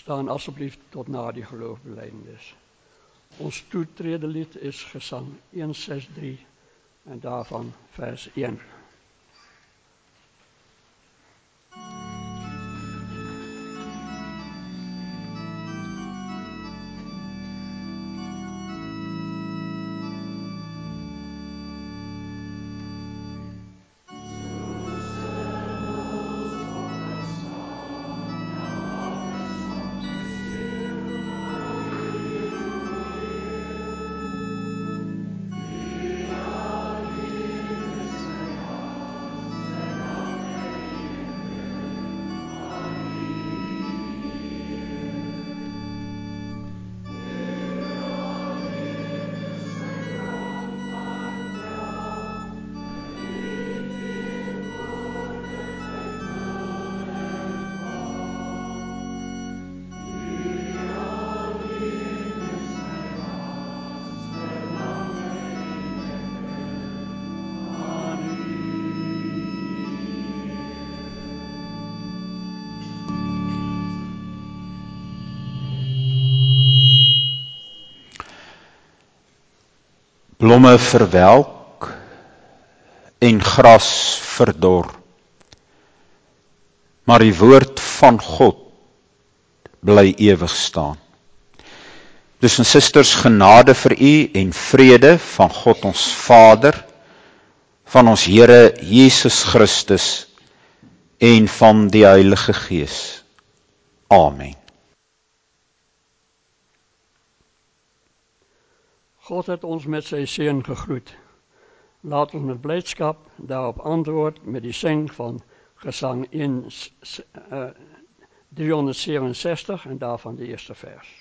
Staan alsjeblieft tot na die geloofbelijdenis. Ons toetredelied is gezang 163 en daarvan vers 1. Blomme verwelk en gras verdor, maar die woord van God bly ewig staan. Dus en susters, genade vir u en vrede van God ons Vader, van ons Here Jesus Christus en van die Heilige Gees. Amen. God het ons met sy seën gegroet. Laat ons met blydskap daarop antwoord met die sing van Gesang 367 en daarvan de eerste vers.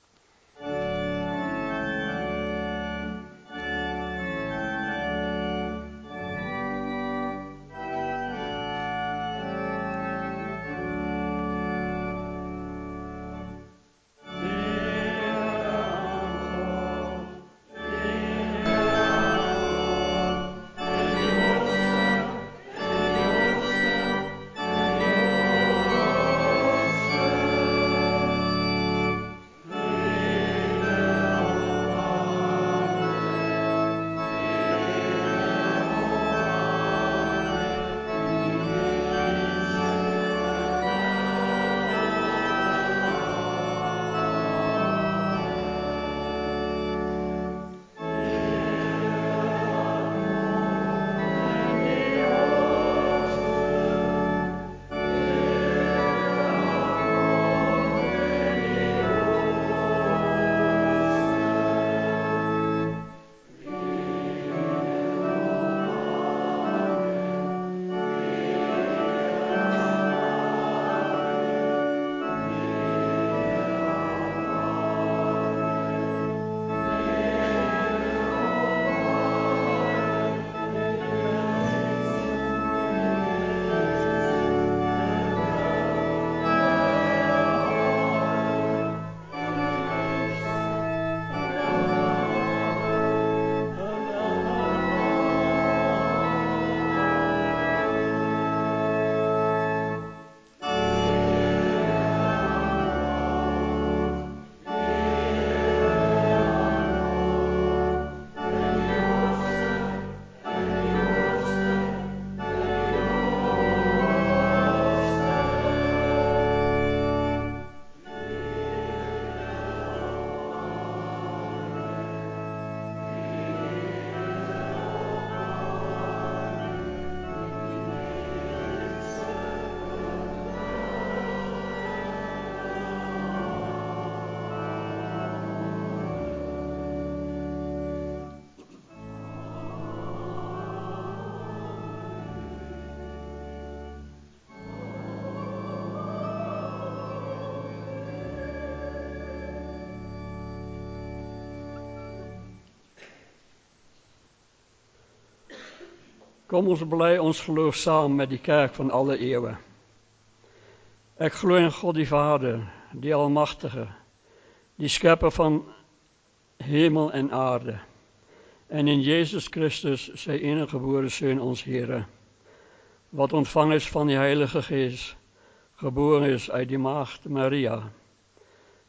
Kom ons bely ons geloof saam met die kerk van alle eeuwen. Ek glo in God die Vader, die Almachtige, die Schepper van hemel en aarde, en in Jezus Christus, sy enige gebore Seun, ons Here, wat ontvang is van die Heilige Gees, geboren is uit die maagd Maria,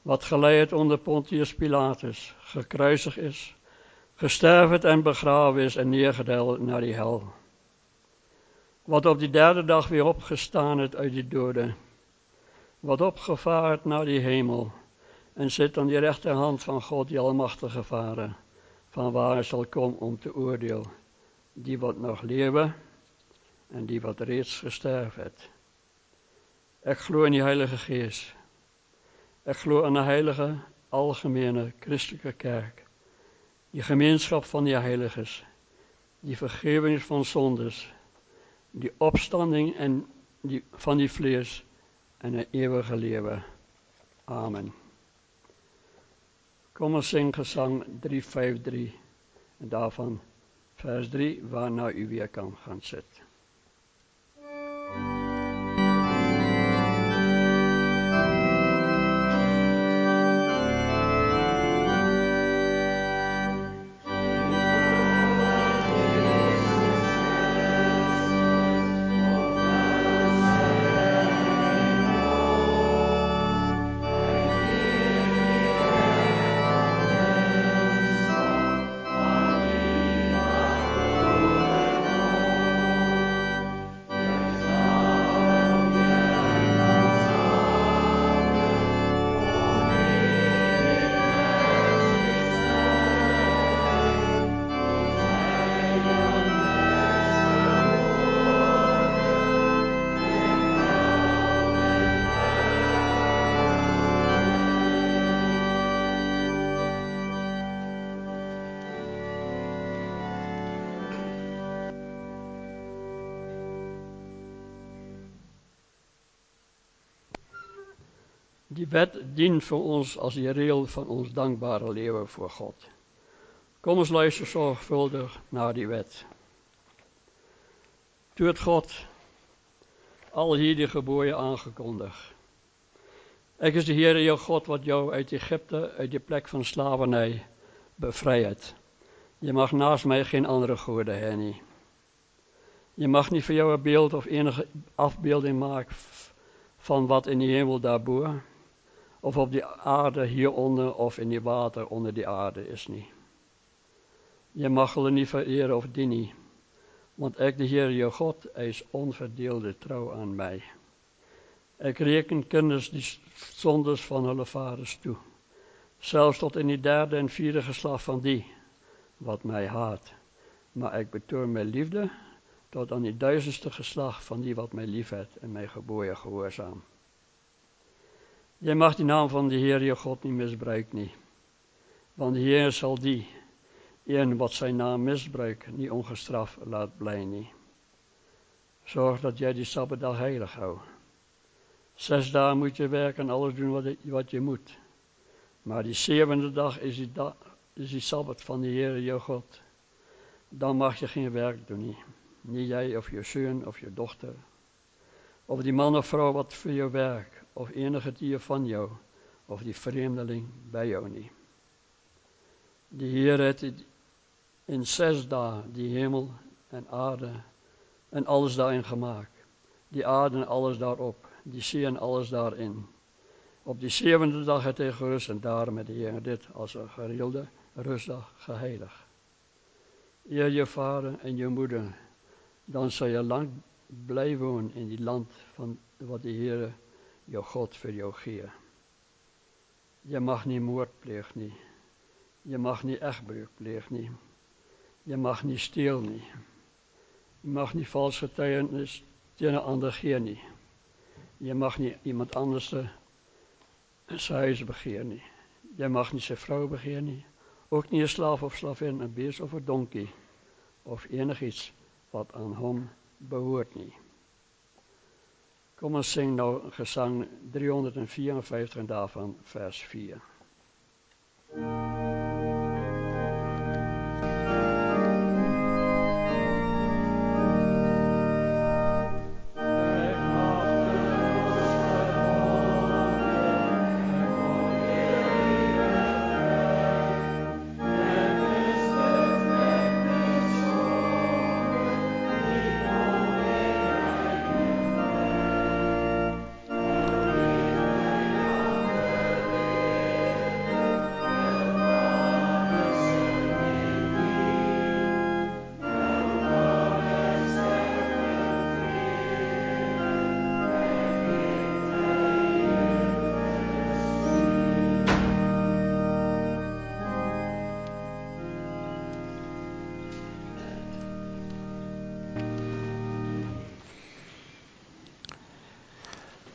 wat geleid onder Pontius Pilatus, gekruisigd is, gesterven en begraven is en neergedaald naar die hel. Wat op die derde dag weer opgestaan is uit die doden, wat opgevaard naar die hemel en zit aan die rechterhand van God, die almachtige Vader, van waar hij zal komen om te oordelen, die wat nog leven en die wat reeds gesterven heeft. Ik geloof in die Heilige Geest. Ik geloof aan de heilige, algemene, christelijke kerk. Die gemeenschap van die heiligen, die vergeving van zondes, die opstanding en van die vlees en een eeuwige leven. Amen. Kom eens zing gezang 353 en daarvan vers 3, waarna u weer kan gaan zitten. Die wet dient voor ons als die regel van ons dankbare leven voor God. Kom eens luister zorgvuldig naar die wet. Toen het God al hier die geboden aangekondigd. Ik is de Heere jouw God wat jou uit Egypte, uit die plek van slavernij, bevrijdt. Je mag naast mij geen andere goden hebben. Je mag niet voor jou een beeld of enige afbeelding maken van wat in de hemel daarboven, of op die aarde hieronder, of in die water onder die aarde is niet. Je mag hulle niet vereren of dienen, want ik, de Heer, je God, hij is onverdeelde trouw aan mij. Ik reken kinders die zondes van hulle vaders toe, zelfs tot in die derde en vierde geslacht van die, wat mij haat. Maar ik betoon mijn liefde tot aan die duizendste geslacht van die wat mij lief heeft en mij geboden gehoorzaam. Je mag die naam van de Heer je God niet misbruiken, niet. Want de Heer zal die, een wat zijn naam misbruikt, niet ongestraft laat blijven, niet. Zorg dat jij die Sabbatdag heilig houdt. 6 dagen moet je werken en alles doen wat je moet. Maar die 7e dag is die Sabbat van de Heer je God. Dan mag je geen werk doen, niet. Niet jij of je zoon of je dochter. Of die man of vrouw wat voor je werkt. Of enige dier van jou. Of die vreemdeling bij jou niet. De Heer heeft in 6 dagen die hemel en aarde en alles daarin gemaakt. Die aarde en alles daarop. Die zee en alles daarin. Op die 7e dag heeft hij gerust en daarom heeft de Heer dit als een gereelde rustdag geheiligd. Eer je vader en je moeder, dan zal je lang blijven wonen in die land van wat de Heer, jouw God, voor jou geeft. Je mag niet moord plegen, niet. Je mag niet echtbreuk plegen, niet. Je mag niet stelen, niet. Je mag niet vals getuigenis tegen een ander geven, niet. Je mag niet iemand anders zijn huis begeren, niet. Je mag niet zijn vrouw begeren, niet. Ook niet een slaaf of slavin, een beest of een donkey. Of enig iets wat aan hem behoort niet. Kom eens zing nou gezang 354 en daarvan vers 4.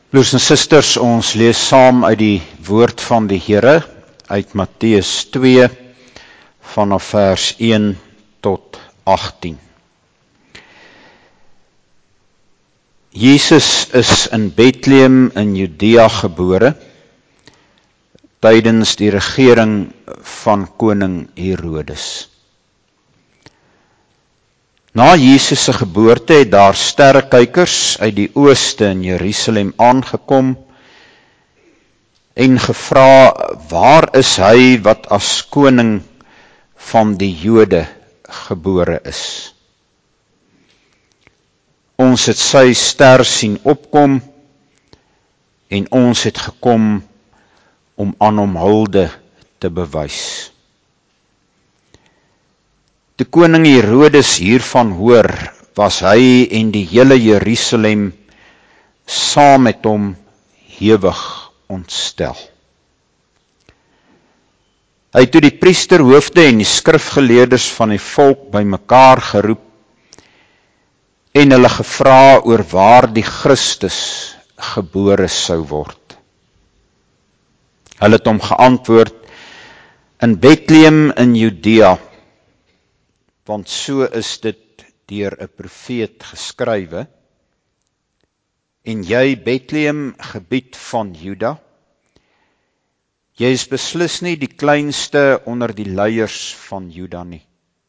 Broers en susters, ons lees saam uit die woord van die Here, uit Matteus 2, vanaf vers 1 tot 18. Jesus is in Bethlehem in Judea gebore, tydens die regering van koning Herodes. Na Jesus se geboorte het daar sterrekykers uit die ooste in Jerusalem aangekom en gevra, waar is hy wat as koning van die Jode gebore is? Ons het sy ster sien opkom en ons het gekom om aan hom hulde te bewys. Toe koning Herodes hiervan hoor, was hy en die hele Jerusalem saam met hom hewig ontstel. Hy het toe die priesterhoofde en die skrifgeleerdes van die volk bymekaar geroep en hulle gevra oor waar die Christus gebore sou word. Hulle het hom geantwoord, in Bethlehem in Judea, want so is dit deur 'n profeet geskrywe, en jy Bethlehem, gebied van Juda, jy is beslis nie die kleinste onder die leiers van Juda nie.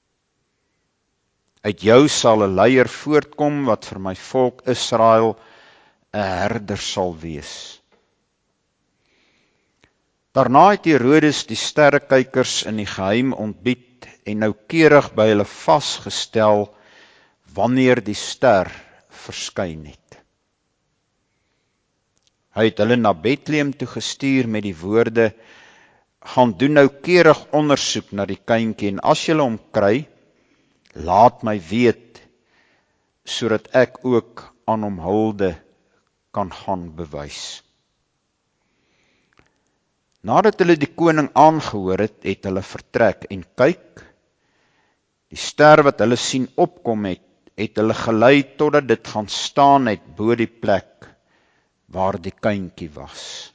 Uit jou sal 'n leier voortkom wat vir my volk Israel 'n herder sal wees. Daarna het Herodes die sterrekykers in die geheim ontbied en noukeurig by hulle vasgestel wanneer die ster verskyn het. Hy het hulle na Bethlehem toe gestuur met die woorde, gaan doen noukeurig ondersoek na die kindjie en as julle hom kry, laat my weet, sodat ek ook aan hom hulde kan gaan bewys. Nadat hulle die koning aangehoor het, het hulle vertrek en kyk, die ster wat hulle sien opkom het hulle gelei totdat dit gaan staan het bo die plek waar die kindjie was.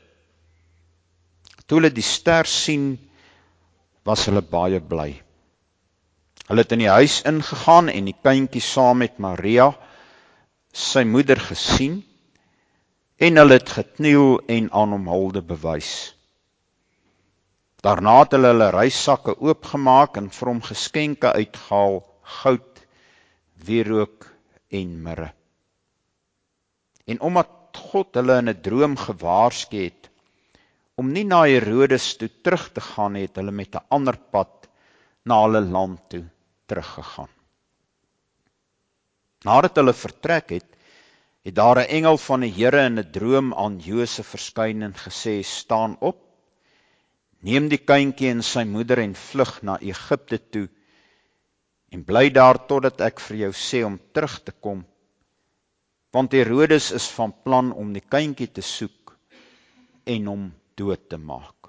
Toe hulle die ster sien, was hulle baie bly. Hulle het in die huis ingegaan en die kindjie saam met Maria, sy moeder, gesien, en hulle het gekniel en aan hom hulde bewys. Daarna het hulle reissakke oopgemaak en vir hom geskenke uitgehaal, goud, wierook en mirre. En omdat God hulle in 'n droom gewaarsku het, om nie na Herodes toe terug te gaan, het hulle met 'n ander pad na hulle land toe teruggegaan. Nadat hulle vertrek het daar 'n engel van die Here in 'n droom aan Josef verskyn en gesê, staan op, neem die kindjie en sy moeder en vlug na Egipte toe en bly daar totdat ek vir jou sê om terug te kom, want Herodes is van plan om die kindjie te soek en hom dood te maak.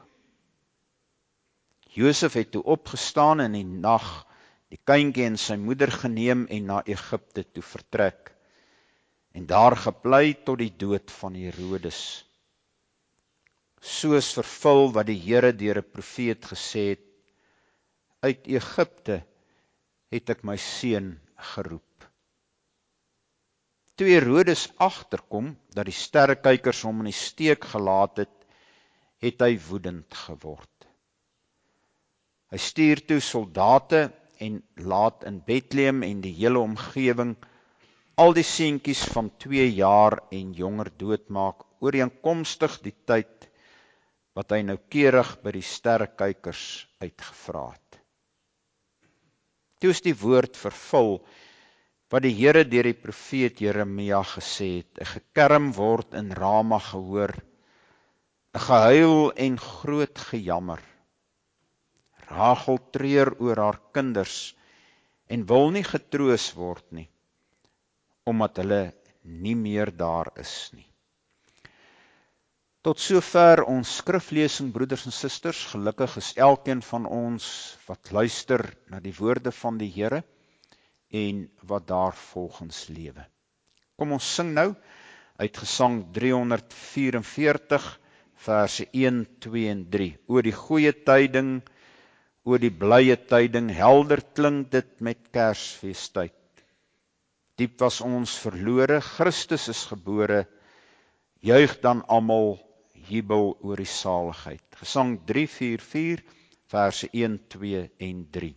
Josef het toe opgestaan in die nag, die kindjie en sy moeder geneem en na Egipte toe vertrek, en daar gebly tot die dood van Herodes. Soos vervul wat die Here deur 'n profeet gesê het, uit Egipte het ek my seun geroep. Toe Herodes agterkom dat die sterrekykers hom in die steek gelaat het hy woedend geword. Hy stuur toe soldate en laat in Bethlehem en die hele omgewing al die seentjies van 2 jaar en jonger doodmaak, ooreenkomstig die tyd wat hy noukeurig by die sterrekykers uitgevra het. Toe is die woord vervul wat die Here deur die profeet Jeremia gesê het, 'n gekerm word in Rama gehoor, 'n gehuil en groot gejammer. Rachel treur oor haar kinders en wil nie getroos word nie, omdat hulle nie meer daar is nie. Tot sover ons skriflesing, broeders en susters. Gelukkig is elkeen van ons wat luister na die woorde van die Here en wat daar volgens lewe. Kom ons sing nou uit Gesang 344, verse 1, 2 en 3. Oor die goeie tyding, oor die blye tyding, helder klink dit met Kersfeestyd. Diep was ons verlore, Christus is gebore, juig dan almal, jubel oor die saligheid. Gesang 344, verse 1, 2 en 3.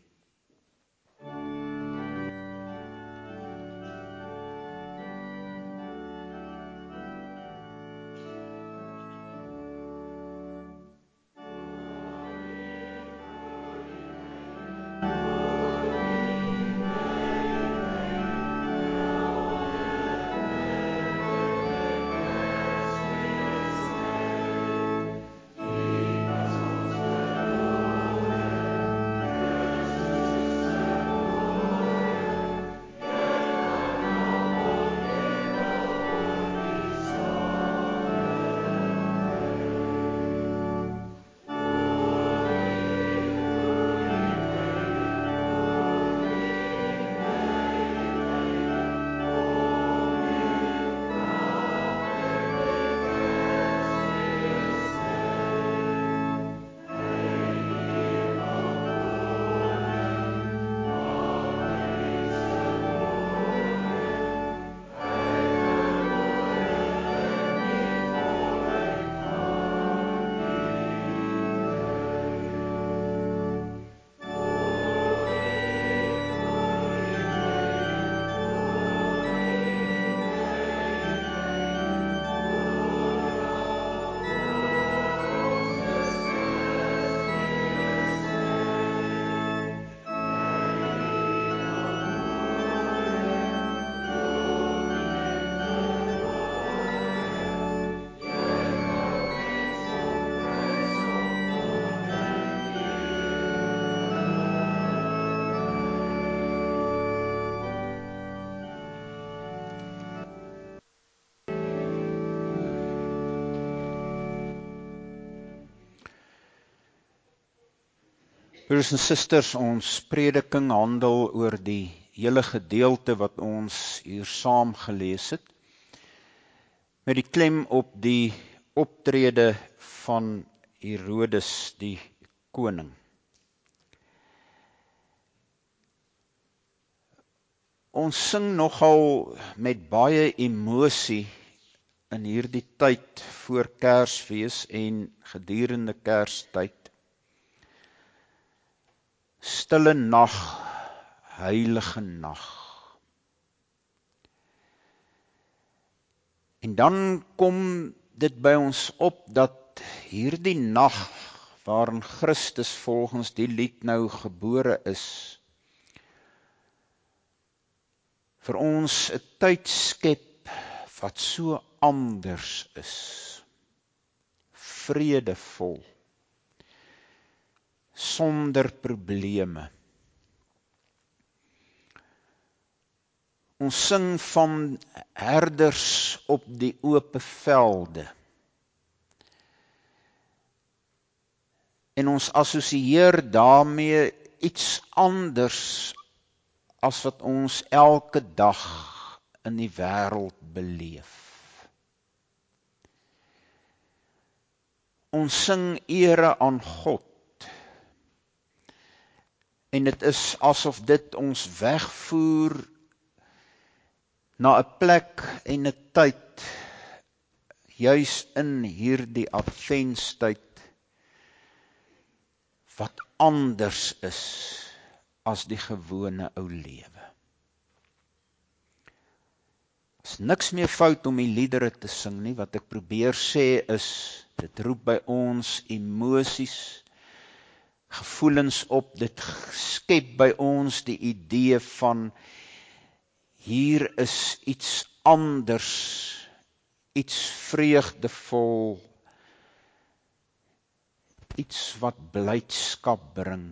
Broers en susters, ons prediking handel oor die hele gedeelte wat ons hier saam gelees het, met die klem op die optrede van Herodes die koning. Ons sing nogal met baie emosie in hierdie tyd voor Kersfees en gedurende Kerstyd. Stille nag, heilige nag. En dan kom dit by ons op dat hierdie nag waarin Christus volgens die lied nou gebore is, vir ons 'n tyd skep wat so anders is, vredevol, sonder probleme. Ons sing van herders op die ope velde. En ons assosieer daarmee iets anders as wat ons elke dag in die wêreld beleef. Ons sing ere aan God. En dit is asof dit ons wegvoer na 'n plek en 'n tyd, juis in hierdie adventstyd, wat anders is as die gewone ou lewe. Is niks meer fout om die liedere te sing nie. Wat ek probeer sê is, dit roep by ons emosies, gevoelens op, dit skep by ons die idee van hier is iets anders, iets vreugdevol, iets wat blydskap bring.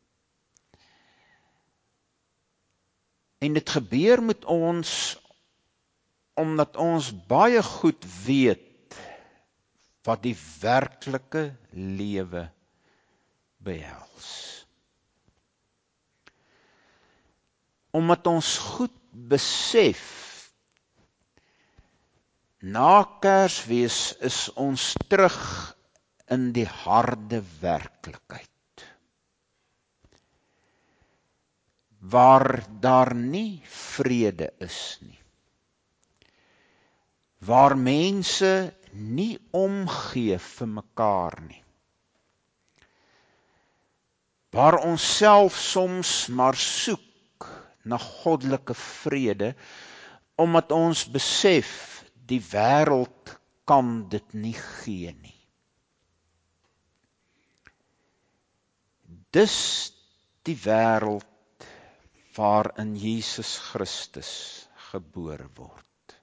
En dit gebeur met ons omdat ons baie goed weet wat die werklike lewe behels. Omdat ons goed besef, Na Kersfees is ons terug in die harde werklikheid, waar daar nie vrede is nie, waar mense nie omgee vir mekaar nie, waar ons self soms maar soek na goddelike vrede, omdat ons besef die wêreld kan dit nie gee nie. Dis die wêreld waarin Jesus Christus gebore word.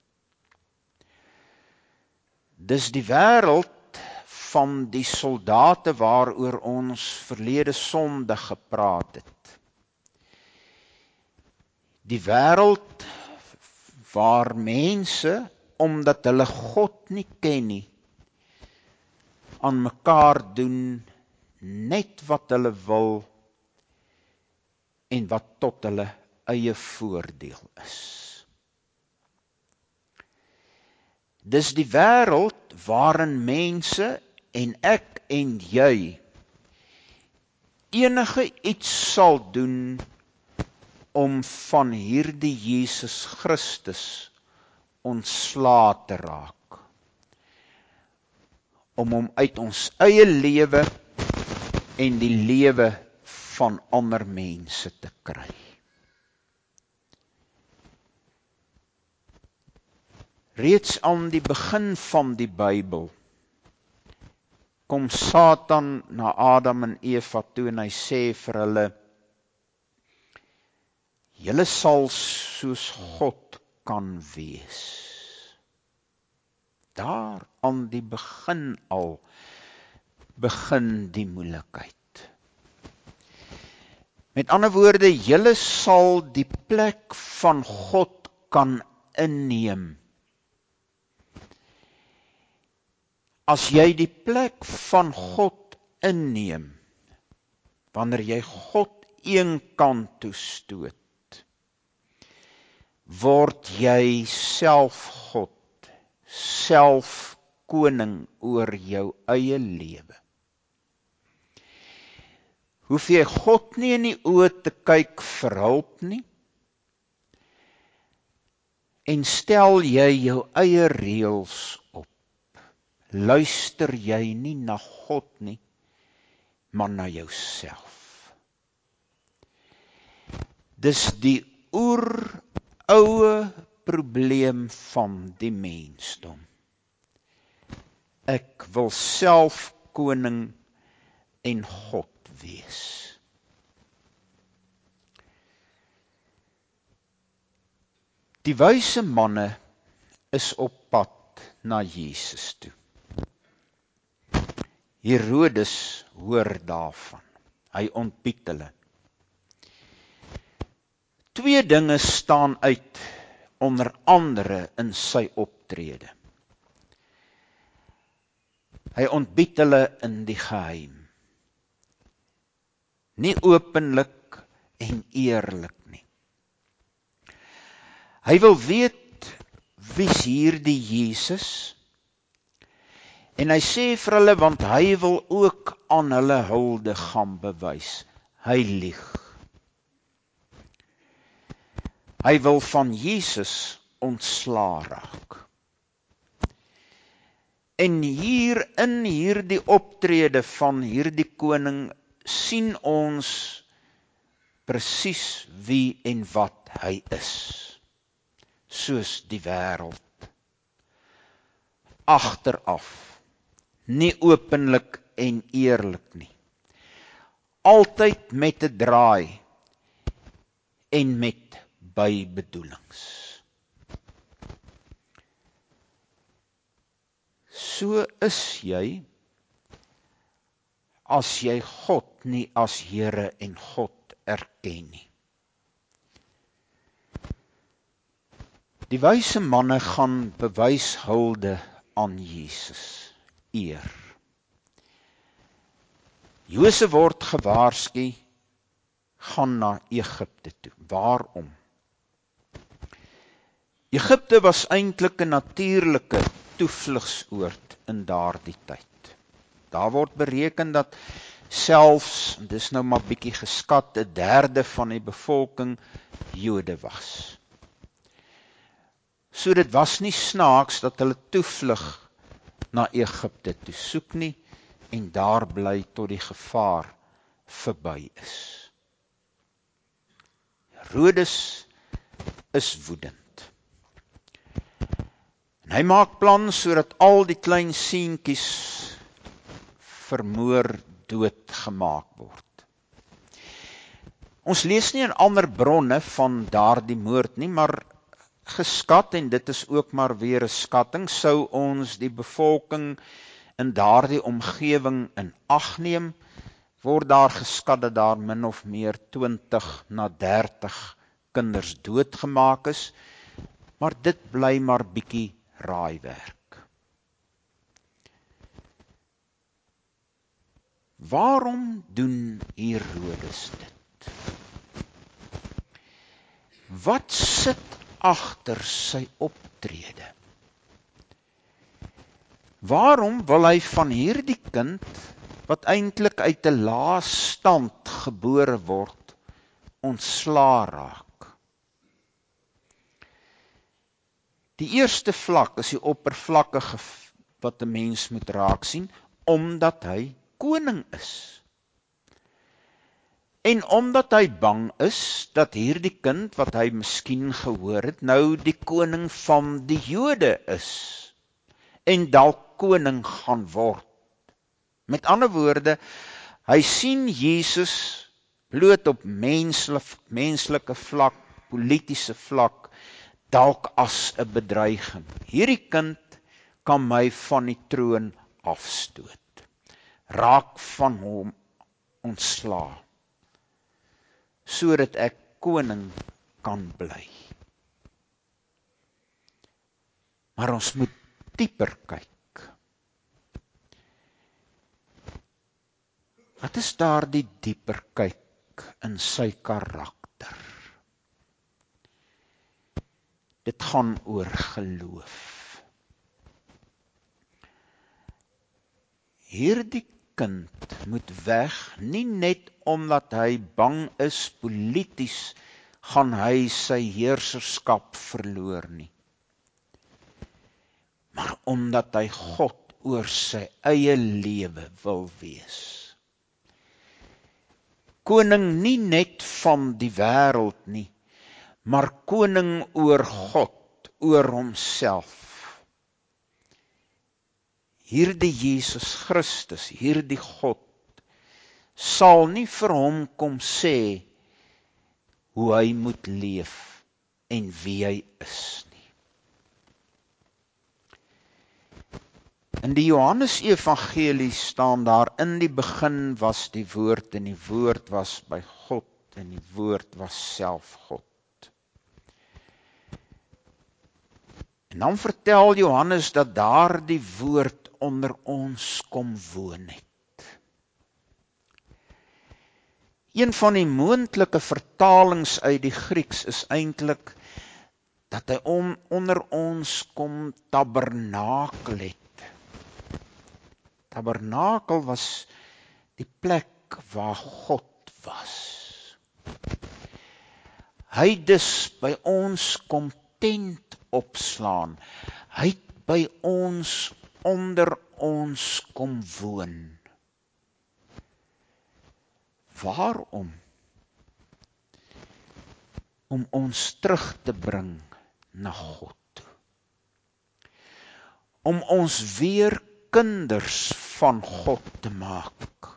Dis die wêreld van die soldate waaroor ons verlede Sondag gepraat het. Die wêreld waar mense, omdat hulle God nie ken nie, aan mekaar doen net wat hulle wil en wat tot hulle eie voordeel is. Dis die wêreld waarin mense en ek en jy enige iets sal doen om van hierdie Jesus Christus ontslae te raak, om hom uit ons eie lewe en die lewe van ander mense te kry. Reeds aan die begin van die Bybel kom Satan na Adam en Eva toe en hy sê vir hulle, julle sal soos God kan wees. Daar aan die begin al begin die moeilikheid. Met ander woorde, julle sal die plek van God kan inneem. As jy die plek van God inneem, wanneer jy God een kant toe stoot, word jy self God, self koning oor jou eie lewe. Hoef jy God nie in die oë te kyk vir hulp nie, en stel jy jou eie reëls op. Luister jy nie na God nie, maar na jouself. Dis die oeroue probleem van die mensdom. Ek wil self koning en God wees. Die wyse manne is op pad na Jesus toe. Herodes hoor daarvan. Hy ontbied hulle. Twee dinge staan uit, onder andere in sy optrede. Hy ontbied hulle in die geheim. Nie openlik en eerlik nie. Hy wil weet, wie's hierdie Jesus? En hy sê vir hulle, want hy wil ook aan hulle hulde gaan bewys. Hy lieg. Hy wil van Jesus ontslaa raak. En hier in hierdie optrede van hierdie koning sien ons presies wie en wat hy is. Soos die wêreld. Agteraf. Nie openlik en eerlik nie. Altyd met 'n draai en met bybedoelings. So is jy, as jy God nie as Here en God erken nie. Die wyse manne gaan bewys hulde aan Jesus, eer. Josef word gewaarsku, gaan na Egipte toe. Waarom? Egipte was eintlik 'n natuurlike toevlugsoord in daardie tyd. Daar word bereken dat selfs, en dis nou maar bietjie geskat, 1/3 van die bevolking Jode was. So dit was nie snaaks dat hulle toevlug na Egipte toe soek nie, en daar bly tot die gevaar verby is. Herodes is woedend. En hy maak plan sodat al die klein seentjies vermoor doodgemaak word. Ons lees nie in ander bronne van daardie moord nie, maar geskat, en dit is ook maar weer 'n skatting, sou ons die bevolking in daardie omgewing in ag neem, word daar geskat dat daar min of meer 20 na 30 kinders doodgemaak is, maar dit bly maar bietjie raaiwerk. Waarom doen Herodes dit? Wat sit agter sy optrede? Waarom wil hy van hierdie kind, wat eintlik uit 'n lae stand gebore word, ontslaa raak? Die eerste vlak is die oppervlakkige wat 'n mens moet raak sien, omdat hy koning is. En omdat hy bang is dat hierdie kind wat hy miskien gehoor het, nou die koning van die Jode is en dalk koning gaan word. Met ander woorde, hy sien Jesus bloot op menslike vlak, politiese vlak, dalk as 'n bedreiging. Hierdie kind kan my van die troon afstoot, raak van hom ontslaa, sodat ek koning kan bly. Maar ons moet dieper kyk. Wat is daar die dieper kyk in sy karakter? Dit gaan oor geloof. Hierdie kind moet weg, nie net omdat hy bang is polities gaan hy sy heerserskap verloor nie, maar omdat hy God oor sy eie lewe wil wees. Koning nie net van die wêreld nie, maar koning oor God, oor homself. Hierdie Jesus Christus, hierdie God, sal nie vir hom kom sê hoe hy moet leef en wie hy is nie. In die Johannes Evangelie staan daar, in die begin was die woord en die woord was by God en die woord was self God. En dan vertel Johannes dat daar die woord onder ons kom woon het. Een van die moontlike vertalings uit die Grieks is eintlik dat hy onder ons kom tabernakel het. Tabernakel was die plek waar God was. Hy dus by ons kom tent opslaan. Hy het by ons, onder ons kom woon. Waarom? Om ons terug te bring na God. Om ons weer kinders van God te maak.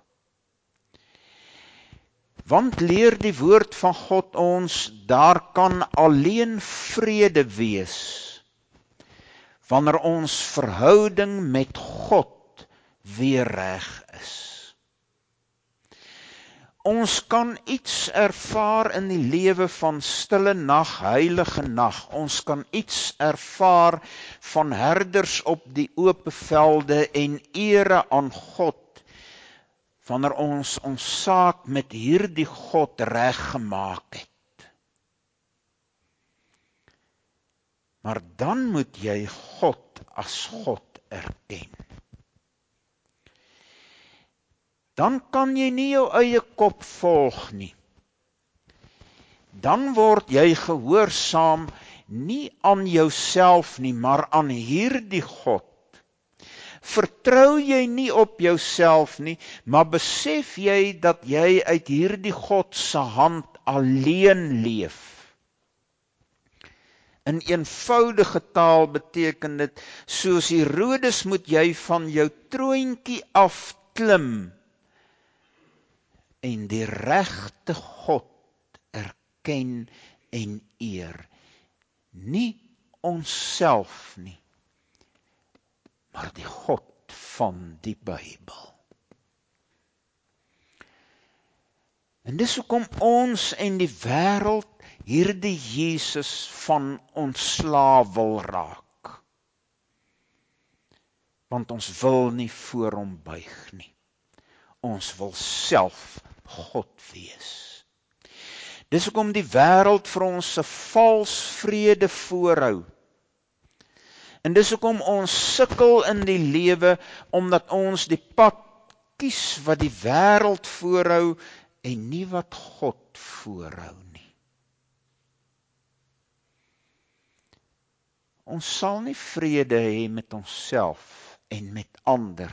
Want leer die woord van God ons, daar kan alleen vrede wees, wanneer ons verhouding met God weer reg is. Ons kan iets ervaar in die lewe van stille nag, heilige nag. Ons kan iets ervaar van herders op die oop velde en ere aan God, wanneer ons saak met hierdie God reggemaak het. Maar dan moet jy God as God erken. Dan kan jy nie jou eie kop volg nie. Dan word jy gehoorsaam nie aan jouself nie, maar aan hierdie God. Vertrou jy nie op jouself nie, maar besef jy dat jy uit hierdie God se hand alleen leef. In eenvoudige taal beteken dit, soos Herodes moet jy van jou troontjie af klim en die regte God erken en eer. Nie onsself nie, maar die God van die Bybel. En dis hoekom ons en die wêreld hierdie Jesus van ontslae wil raak. Want ons wil nie voor hom buig nie. Ons wil self God wees. Dis hoekom die wêreld vir ons 'n vals vrede voorhou. En dis hoekom ons sukkel in die lewe, omdat ons die pad kies wat die wêreld voorhou en nie wat God voorhou nie. Ons sal nie vrede hê met onsself en met ander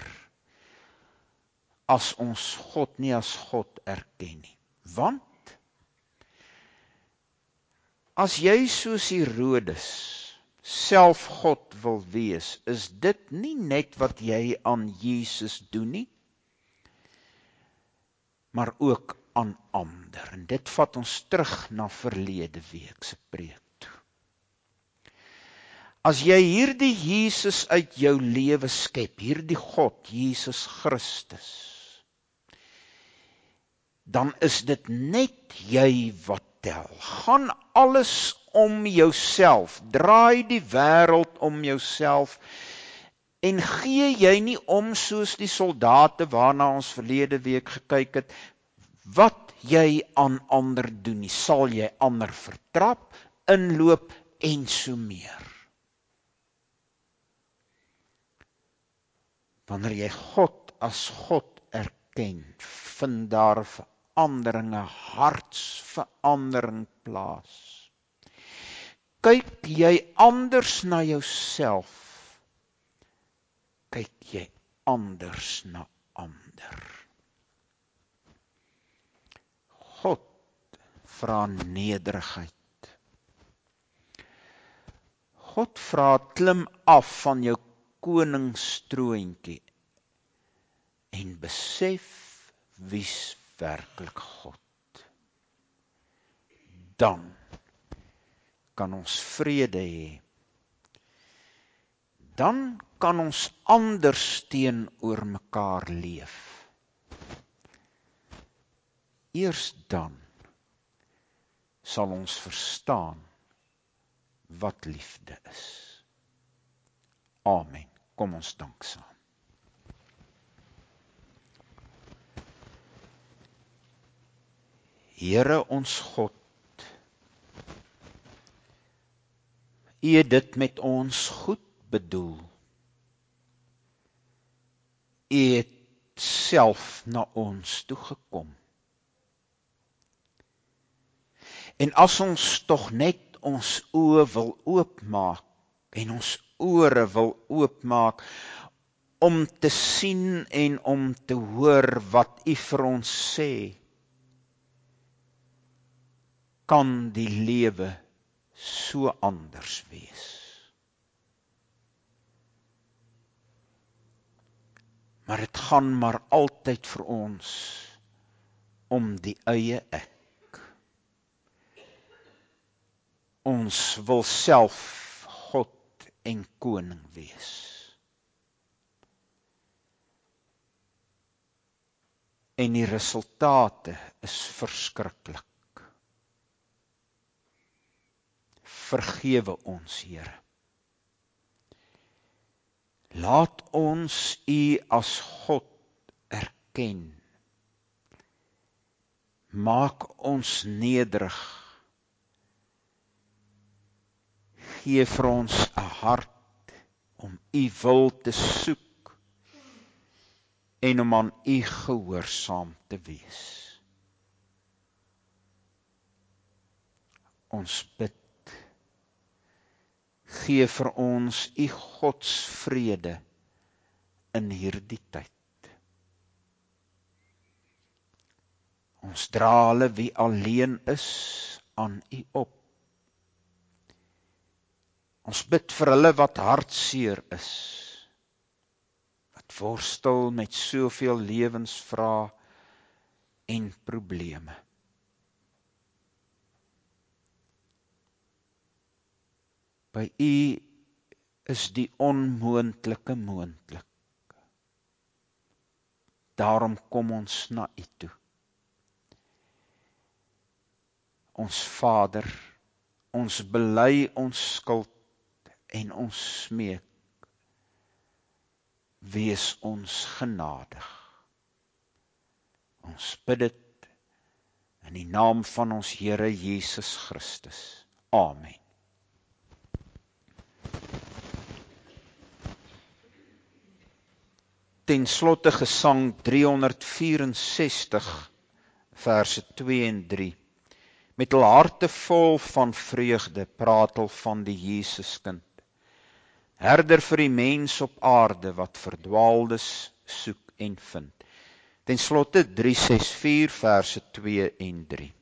as ons God nie as God erken nie. Want as jy soos Herodes self God wil wees, is dit nie net wat jy aan Jesus doen nie, maar ook aan ander. En dit vat ons terug na verlede week se preek toe. As jy hierdie Jesus uit jou lewe skep, hierdie God, Jesus Christus, dan is dit net jy wat tel. Gaan alles om jouself, draai die wêreld om jouself, en gee jy nie om soos die soldate waarna ons verlede week gekyk het, wat jy aan ander doen nie, sal jy ander vertrap, inloop en so meer. Wanneer jy God as God erken, vind daar veranderinge, hartsverandering plaas. Kyk jy anders na jouself, kyk jy anders na ander. God vra nederigheid. God vra klim af van jou koningstroontjie en besef wie's werklik God. Dan kan ons vrede hê. Dan kan ons anders teenoor mekaar leef. Eers dan sal ons verstaan wat liefde is. Amen. Kom ons dank saam. Here ons God, U het dit met ons goed bedoel. U het self na ons toe gekom. En as ons tog net ons oë wil oopmaak en ons ore wil oopmaak om te sien en om te hoor wat U vir ons sê, kan die lewe so anders wees. Maar dit gaan maar altyd vir ons om die eie ek. Ons wil self God en koning wees. En die resultate is verskriklik. Vergewe ons, Here. Laat ons U as God erken. Maak ons nederig. Gee vir ons 'n hart om U wil te soek en om aan U gehoorsaam te wees. Ons bid, gee vir ons U godsvrede in hierdie tyd. Ons dra hulle wie alleen is aan U op. Ons bid vir hulle wat hartseer is, wat worstel met soveel lewensvrae en probleme. By U is die onmoontlike moontlik. Daarom kom ons na U toe. Ons Vader, ons bely ons skuld en ons smeek, wees ons genadig. Ons bid dit in die naam van ons Here Jesus Christus. Amen. Ten slotte gesang 364 verse 2 en 3. Met hul harte vol van vreugde praat hulle van die Jesuskind. Herder vir die mens op aarde wat verdwaaldes soek en vind. Ten slotte 364 verse 2 en 3.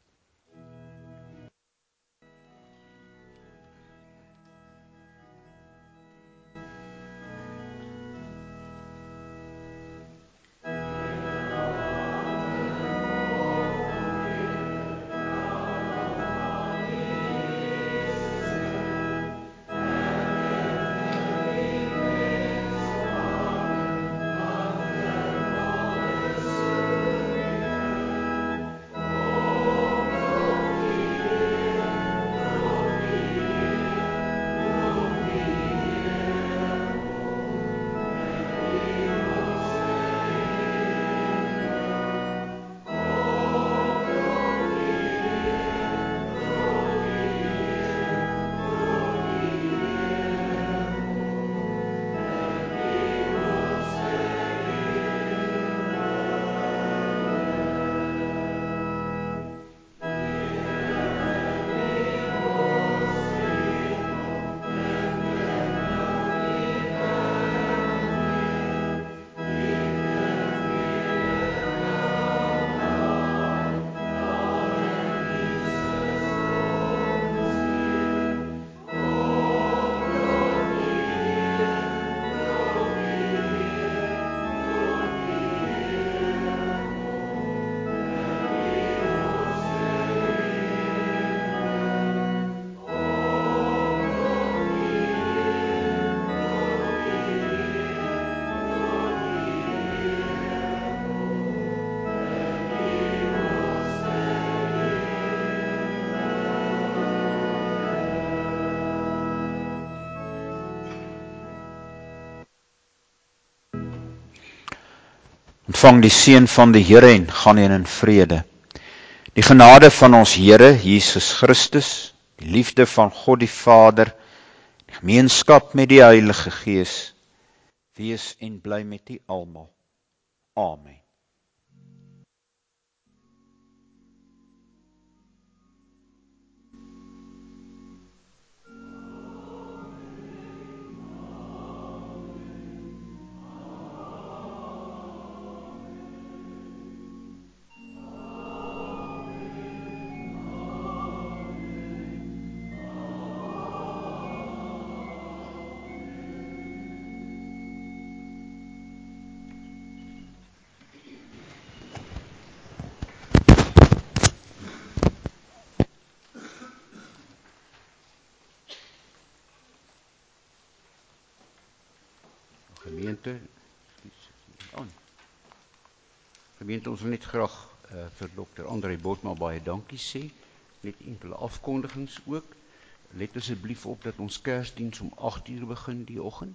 Ontvang die seën van die Here en gaan in vrede. Die genade van ons Here Jesus Christus, die liefde van God die Vader, die gemeenskap met die Heilige Gees, wees en bly met u almal. Amen. Gemeente, ons wil net graag vir Dr. André Botma baie dankie sê. Net enkele afkondigings ook. Let asseblief op dat ons Kersdiens om 8:00 begin die oggend.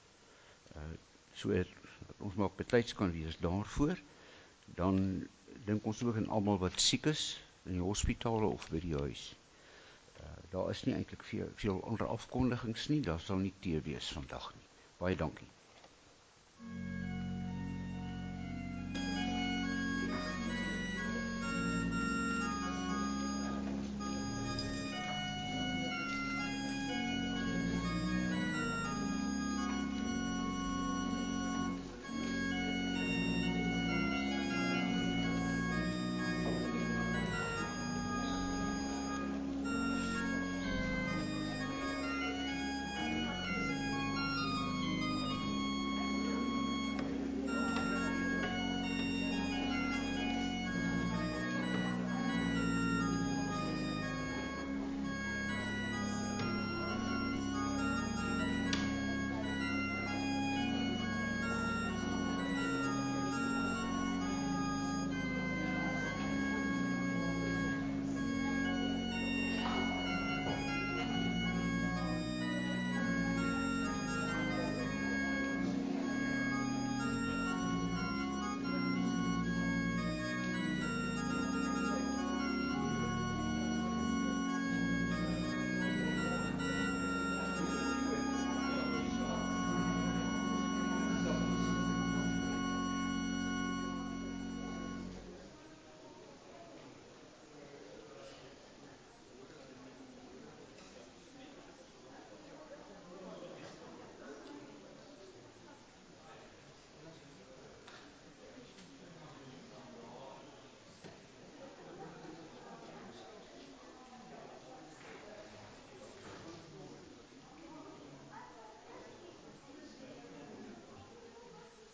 So ons maak betyds kan wees daarvoor. Dan dink ons ook aan almal wat siek is in die hospitale of by die huis. Daar is nie eintlik veel ander afkondigings nie, daar sal nie tee wees vandag nie. Baie dankie.